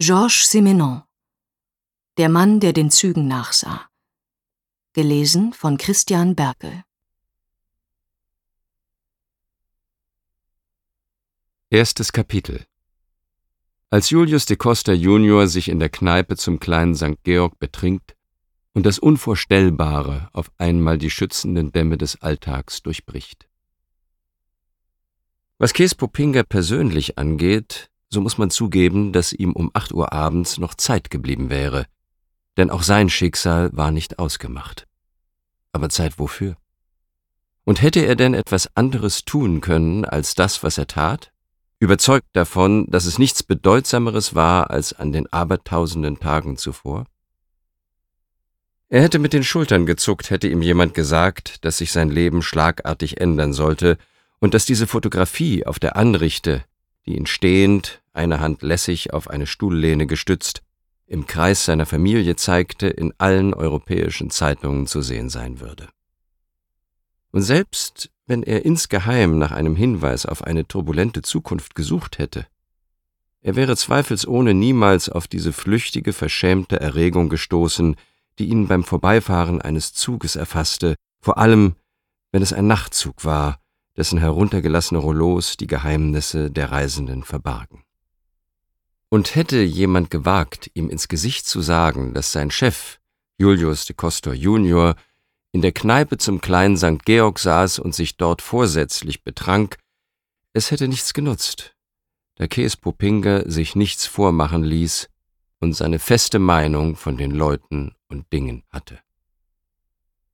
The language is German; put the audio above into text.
Georges Simenon. Der Mann, der den Zügen nachsah. Gelesen von Christian Berkel. Erstes Kapitel. Als Julius de Coster junior sich in der Kneipe zum kleinen St. Georg betrinkt und das Unvorstellbare auf einmal die schützenden Dämme des Alltags durchbricht. Was Cees Poppinga persönlich angeht, so muss man zugeben, dass ihm um 8 Uhr abends noch Zeit geblieben wäre, denn auch sein Schicksal war nicht ausgemacht. Aber Zeit wofür? Und hätte er denn etwas anderes tun können als das, was er tat? Überzeugt davon, dass es nichts Bedeutsameres war als an den abertausenden Tagen zuvor? Er hätte mit den Schultern gezuckt, hätte ihm jemand gesagt, dass sich sein Leben schlagartig ändern sollte und dass diese Fotografie auf der Anrichte, die ihn stehend, eine Hand lässig auf eine Stuhllehne gestützt, im Kreis seiner Familie zeigte, in allen europäischen Zeitungen zu sehen sein würde. Und selbst wenn er insgeheim nach einem Hinweis auf eine turbulente Zukunft gesucht hätte, er wäre zweifelsohne niemals auf diese flüchtige, verschämte Erregung gestoßen, die ihn beim Vorbeifahren eines Zuges erfasste, vor allem, wenn es ein Nachtzug war, dessen heruntergelassene Rouleaus die Geheimnisse der Reisenden verbargen. Und hätte jemand gewagt, ihm ins Gesicht zu sagen, dass sein Chef, Julius de Coster junior, in der Kneipe zum kleinen St. Georg saß und sich dort vorsätzlich betrank, es hätte nichts genutzt, da Cees Poppinga sich nichts vormachen ließ und seine feste Meinung von den Leuten und Dingen hatte.